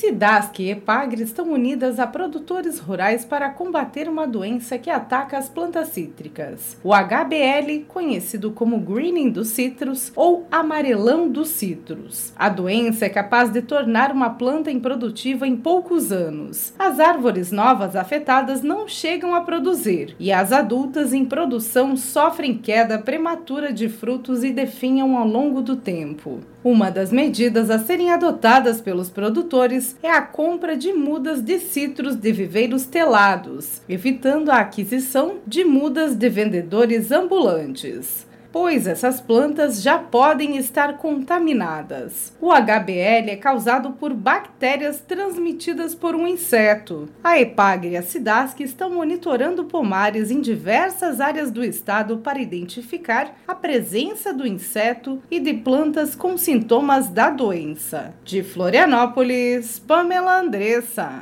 Cidasc e Epagre estão unidas a produtores rurais para combater uma doença que ataca as plantas cítricas. O HBL, conhecido como greening dos citros ou amarelão dos citros. A doença é capaz de tornar uma planta improdutiva em poucos anos. As árvores novas afetadas não chegam a produzir e as adultas em produção sofrem queda prematura de frutos e definham ao longo do tempo. Uma das medidas a serem adotadas pelos produtores é a compra de mudas de citros de viveiros telados, evitando a aquisição de mudas de vendedores ambulantes, pois essas plantas já podem estar contaminadas. O HBL é causado por bactérias transmitidas por um inseto. A Epagre e a Cidasc estão monitorando pomares em diversas áreas do estado para identificar a presença do inseto e de plantas com sintomas da doença. De Florianópolis, Pamela Andressa.